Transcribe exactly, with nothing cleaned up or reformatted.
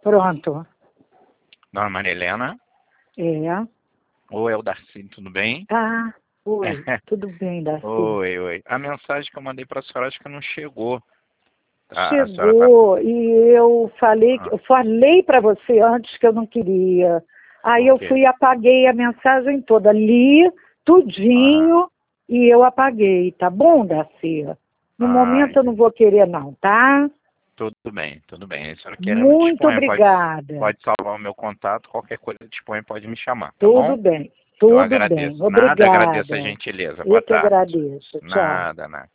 Pronto. Dona Maria Helena? É. Oi, é o Darcy, tudo bem? Ah, oi. Tudo bem, Darcy? Oi, oi. A mensagem que eu mandei para a senhora acho que não chegou. A, a senhora Chegou e eu falei, Ah. eu falei para você antes que eu não queria. Aí eu quê? fui e apaguei a mensagem toda, li tudinho e eu apaguei, tá bom, Darcy? No Ah, momento eu não vou querer não, tá? Tudo bem, tudo bem. A senhora querendo Muito disponha, pode, obrigada. pode salvar o meu contato, qualquer coisa disponha, pode me chamar, tá Tudo bom? bem, Eu tudo agradeço. bem. Nada, agradeço a Obrigada. gentileza. Eu Boa que tarde. agradeço. Tchau. Nada, nada.